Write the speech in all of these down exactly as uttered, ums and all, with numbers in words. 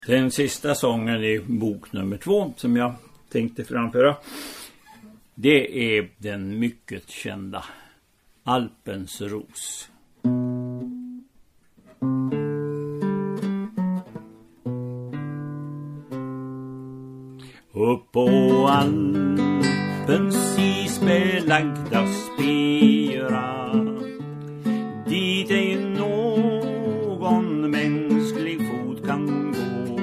Den sista sången i bok nummer två som jag tänkte framföra, det är den mycket kända Alpens ros. Upp på Alpens isbelagda spira, dit ej någon mänsklig fot kan gå,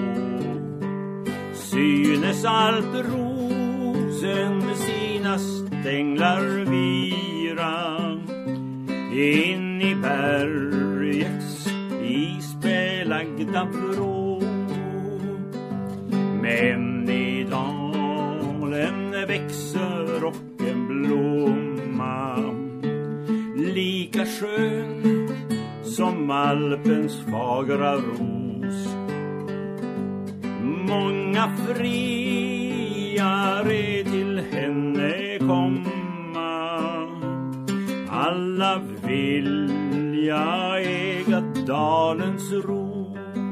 synes alprosen sina stänglar vira in i bergets isbelagda vrå. Men i dalen växer och en blomma lika skön som Alpens fagra ros. Många friare till henne komma, alla vilja äga dalens ros.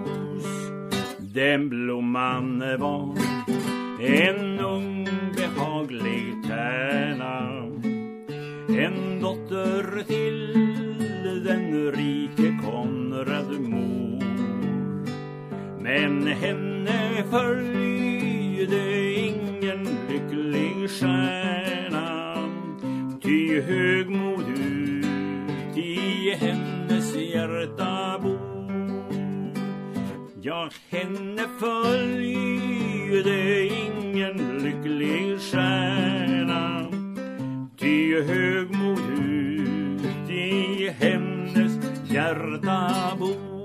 Den blomman var en ung behaglig tärna, en dotter till den rike Konrad mor. Men henne följde ingen lycklig stjärna, ty högmod ut i hennes hjärta bor. Ja, henne följde ingen lycklig stjärna, ty högmod ut i hennes hjärta bor.